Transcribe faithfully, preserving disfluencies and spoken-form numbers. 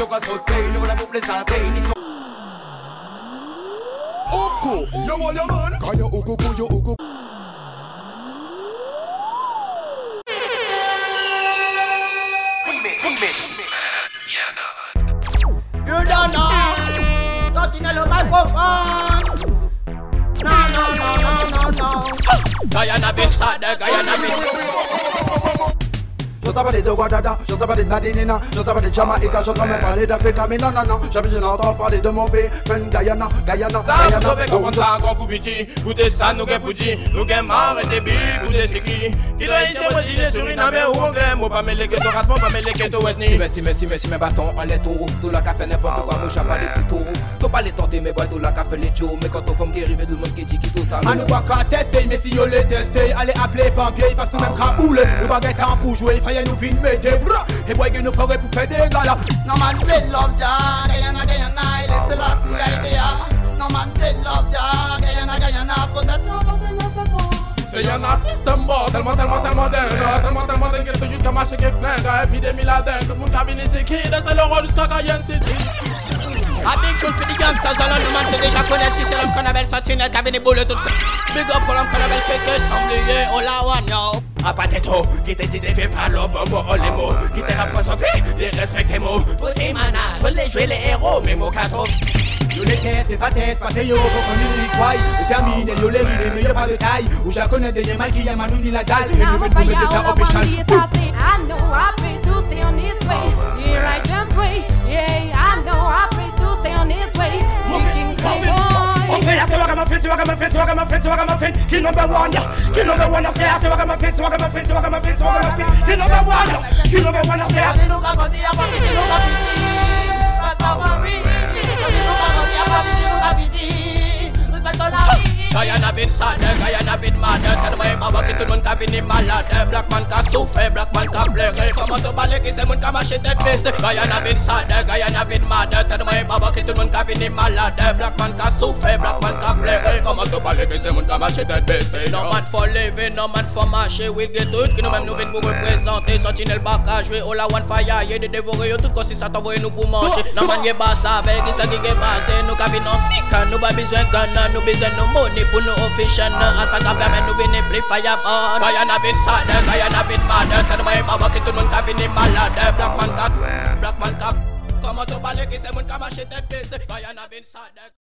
qu'on saute, nous la vous plaisanter, ni son. Oko, yo all your man. Kaya oko ko yo oko. You don't know. Nothing in the microphone. No, no, no, no, no, no. Guyana been sad, Guyana been. Je t'ai parlé de Guadada, je t'ai parlé de Nadinina, je t'ai parlé de Jamaïca, je t'ai même parlé d'Afrique, mais non, non, non, jamais je n'entends parler de mon pays, friend Guyana, Guyana, Guyana. Ça, vous savez ça, grand coup petit, goûtez ça, nous gain pouti, nous gain marre et débit, goûtez c'est qui. Qui doit ici, moi, si les Suriname ou anglais, moi, pas mêler que ton rassement, pas mêler que ton ethnie. Merci, merci, merci, mes bâtons en lait taureau, tout la café n'importe quoi, moi, j'ai pas les petits taureaux. Faut pas les tenter, mais bois, tout la café les tchou, mais quand on femme qui arrive, tout le monde qui dit qui tout ça. À nous pas qu'à tester, mais si on les tester, allez appeler banquier, parce que nous même qu'à bouler, nous baguettes en pour jouer, il fallait nous filmer. Et boy, nous pourrait pour faire des galas. No man bed love Jah, Guyana, Guyana, il est Selassie, idea. No man bed love Jah, Guyana, Guyana, for that love, c'est neuf cent trois. C'est y'en a système bord, tellement, tellement, tellement dingue, tellement, tellement dingue, que c'est juste comme un chèque flingue, épidémie la dingue, tout le monde cabine c'est qui, c'est le rôle jusqu'à Cayenne City. Addiction for the gangsters, all on the man to déjà connaître, c'est l'homme qu'on appelle Sentinelle, qui avait des boules tout ça. Big up pour l'homme qu'on appelle Kéké, Sanglier, all I want yo. A pateto, qui t'es dit fait par l'homme, oh les mots, qui t'es rapproché, les respecter mots. Pour ces manas, faut les jouer les héros, mais mots quatre. Yo les tests, les pas tests, pas yo, faut qu'on y croie. Déterminé, yo les rives, mais y'a pas de taille. Où je connais des yémas qui y'a ni la dalle. Et nous mettons de ça au péchal. I know I pray to stay on its way, the righteous way. Yeah, I know I pray to stay on its way. Making playboy. Say I say what I'm a fit, what I'm a fit, what I'm a fit, what I'm a fit. Kill number one, kill number one. I say I say what I'm a fit, what I'm a fit, what I'm a fit, what I'm a fit. Kill number one, kill number one. I say I say look at the I'm a fit, look at it. But I'm a real, look at the I'm a fit, look at it. Respect all that. Guyana been sad, Guyana been mad. Tell my mama que tout le monde a fini malade. Black man ka souffre, black man ka pleurer. Comment te parler que c'est mon ka marcher tête baissée. Guyana been sad, Guyana been mad. Tell my mama que tout le monde a fini malade. Black man ka souffre, black man ka pleurer. Comment te parler que c'est mon ka marcher tête baissée. No man for living, no man for marcher. We get tout, que nous même nous venons pour représenter. Sentinelle baka jouer, all I want fire. Y'a de dévorer, tout comme si ça t'envoie nous pour manger. No man y'a pas ça avec, qui ça qui est passé. Nous ka vin en sick, nous pas besoin de nous besoin de money. Pour nous official, à ça qu'a permis nous venir plus fireborn. Guyana been sad, Guyana been mad. Tell my mama que tout le monde a fini malade. Black man cap, black man cap. Comment te parler que c'est mon ka marcher tête baissée. Guyana been sad.